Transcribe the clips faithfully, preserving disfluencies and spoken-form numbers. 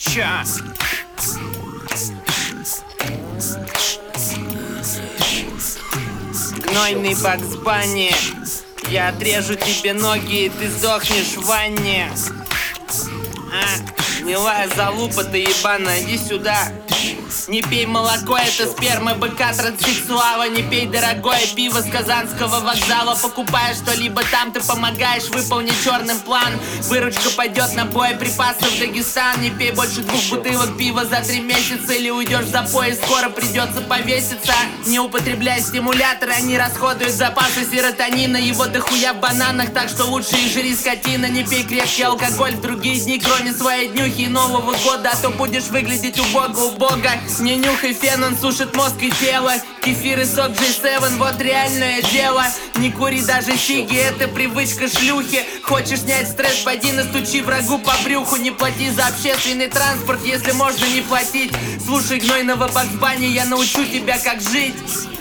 чё? Гнойный Бакс Банни, я отрежу тебе ноги, и ты сдохнешь в ванне. А, гнилая залупа ты ебаная, иди сюда. Не пей молоко, это сперма быка транссексуала. Не пей дорогое пиво с Казанского вокзала. Покупая что-либо там, ты помогаешь выполнить черным план. Выручка пойдет на боеприпасы в Дагестан. Не пей больше двух бутылок пива за три месяца, или уйдешь в запой, и скоро придется повеситься. Не употребляй стимуляторы, они расходуют запасы серотонина. Его дохуя в бананах, так что лучше и жри, скотина. Не пей крепкий алкоголь в другие дни, кроме своей днюхи и Нового года, а то будешь выглядеть убого-убого. Не нюхай фен, он сушит мозг и тело. Кефир и сок джей семь, вот реальное дело. Не кури даже сиги, это привычка шлюхи. Хочешь снять стресс, пойди настучи врагу по брюху. Не плати за общественный транспорт, если можно не платить. Слушай гнойного Бакс Банни, я научу тебя как жить.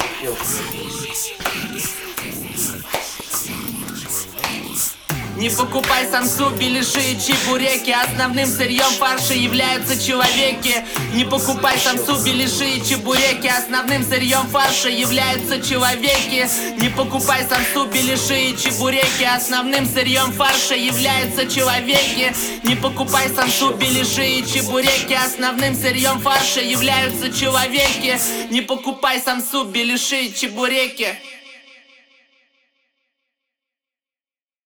Не покупай самсу, беляши и чебуреки. Основным сырьем фарша являются человеки. Не покупай самсу, беляши и чебуреки. Основным сырьем фарша являются человеки. Не покупай самсу, беляши и чебуреки. Основным сырьем фарша являются человеки. Не покупай самсу, беляши и чебуреки. Основным сырьем фарша являются человеки. Не покупай самсу, беляши и чебуреки.